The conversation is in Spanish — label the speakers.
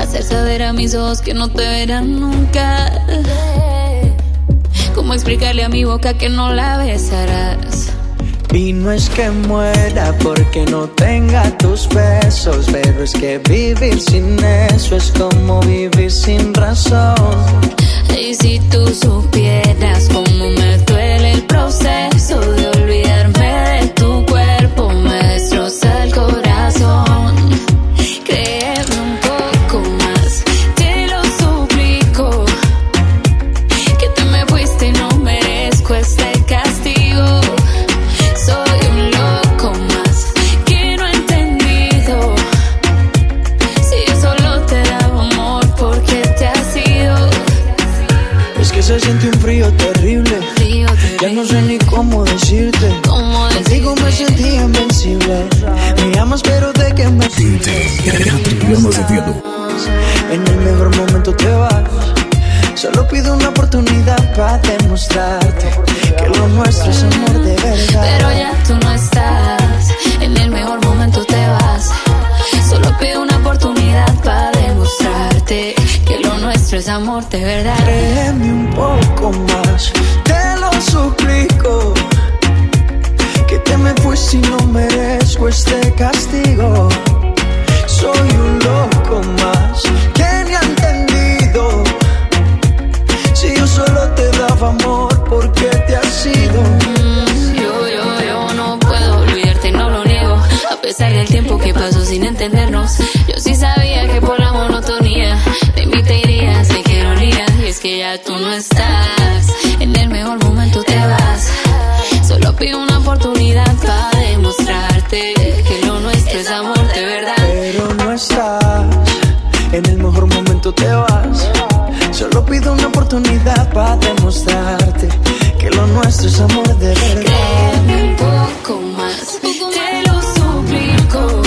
Speaker 1: hacer saber a mis ojos que no te verán nunca. ¿Cómo explicarle a mi boca que no la besarás?
Speaker 2: Y no es que muera porque no tenga tus besos, pero es que vivir sin eso es como vivir sin razón.
Speaker 1: Y si tú supieras cómo me duele el proceso de olvidarme de tu cuerpo, me destroza el corazón. Créeme un poco más, te lo suplico, que te me fuiste y no merezco este castigo. Soy un loco más que no he entendido. Si yo solo te daba amor, ¿por qué te has ido?
Speaker 2: Es que se siente un frío terrible. Ya no sé ni cómo decirte. Contigo me sentí invencible. Me amas pero de que me en el mejor momento te vas. Solo pido una oportunidad para demostrarte que lo nuestro es amor de verdad.
Speaker 1: Pero ya tú no estás, en el mejor momento te vas. Solo pido una oportunidad para demostrarte que lo nuestro es amor de verdad.
Speaker 2: Créeme un poco más, te lo suplico, que te me fuiste y no merezco este castigo. Soy un loco más que ni ha entendido. Si yo solo te daba amor, ¿por qué te has ido?
Speaker 1: Yo no puedo olvidarte, no lo niego. A pesar del tiempo que pasó sin entendernos, yo sí sabía que por la monotonía de mí te irías, de qué ironía. Y es que ya tú no estás, en el mejor momento te vas. Solo pido una oportunidad para demostrarte que lo nuestro es amor de verdad.
Speaker 2: Pero no estás, en el mejor momento te vas. Solo pido una oportunidad para demostrarte que lo nuestro es amor de verdad.
Speaker 1: Créeme un poco más, te lo suplico,